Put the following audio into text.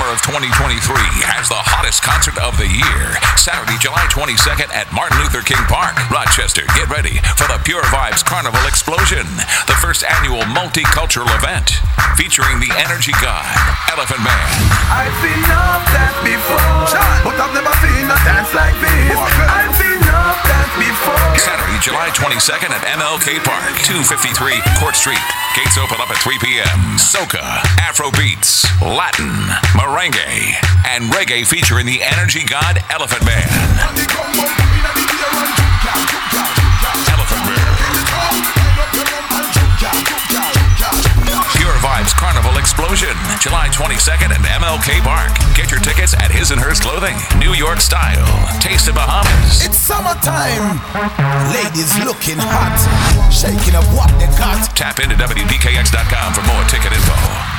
of 2023 has the hottest concert of the year. Saturday, July 22nd at Martin Luther King Park, Rochester. Get ready for the Pure Vibes Carnival Explosion, the first annual multicultural event featuring the energy god, Elephant Man. I've seen enough dance before, but I've never seen a dance like this. I've seen enough dance before. Saturday, July 22nd at MLK Park, 253 Court Street. Gates open up at 3 p.m. Soca, Afro beats, Latin, merengue, and reggae featuring the energy god Elephant Man. Elephant Man. Pure Vibes Carnival Explosion, July 22nd at MLK Park. Get your tickets at His and Hers Clothing, New York Style, Taste of Bahamas. It's summertime. Ladies looking hot, shaking up what they got. Tap into WDKX.com for more ticket info.